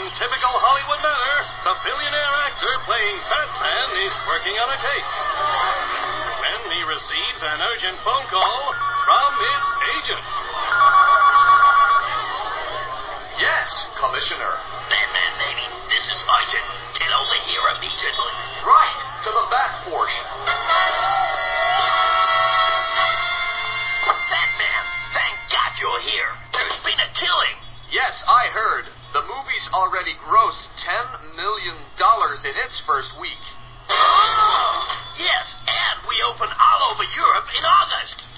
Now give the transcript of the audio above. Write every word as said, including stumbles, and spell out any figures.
typical Hollywood manner, the billionaire actor playing Batman is working on a case. When he receives an urgent phone call from his agent. Yes, Commissioner. Batman, baby, this is urgent. Get over here immediately. Right, to the Bat Force. Batman, thank God you're here. There's been a killing. Yes, I heard. The movie's already grossed ten million dollars in its first week. Oh, yes, and we open all over Europe in August.